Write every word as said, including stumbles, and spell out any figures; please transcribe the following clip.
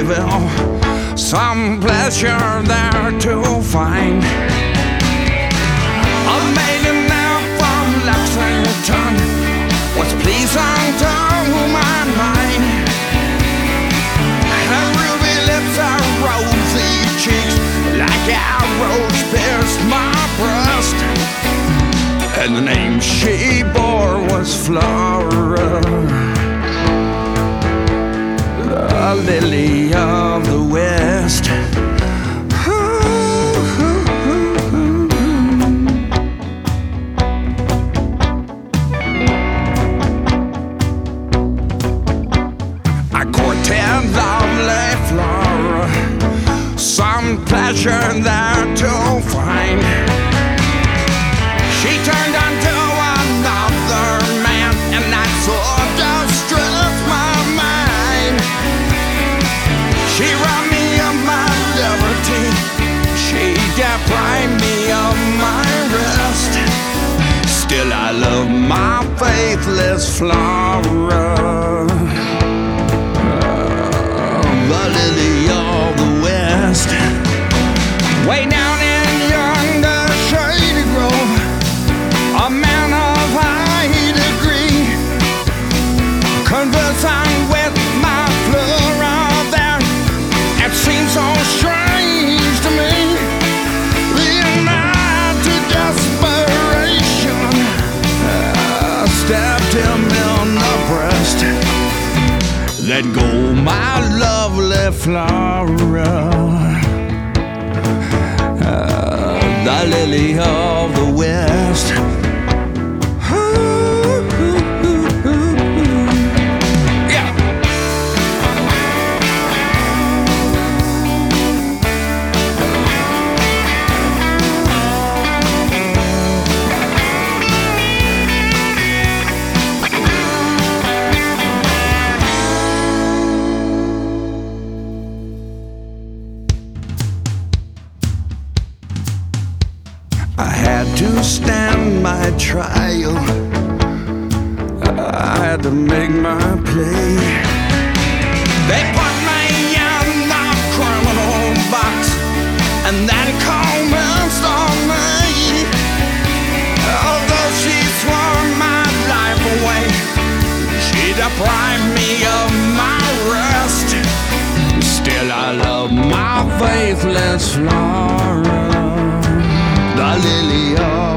evil, some pleasure there to find. A maiden now from Lexington was pleasing to my mind. Her ruby lips, her rosy cheeks, like arrows pierced my breast. And the name she bore was Flora, the lily of the West. I courted lovely Flora, some pleasure there to find. She turned unto another man, and that sort of stripped my mind. She robbed me of my liberty, she deprived me of my rest. Still I love my faithless Flora, the lily of the West. Way down in yonder shady grove, a man of high degree, conversing with my Flora there. It seems so strange to me, leading mad to desperation. I stabbed him in the breast. Let go, my lovely Flora, uh, the lily of the West. I had to stand my trial, I had to make my play. They put me in the criminal box and then commenced on me. Although she swore my life away, she deprived me of my rest. Still I love my faithless Flora, the lily of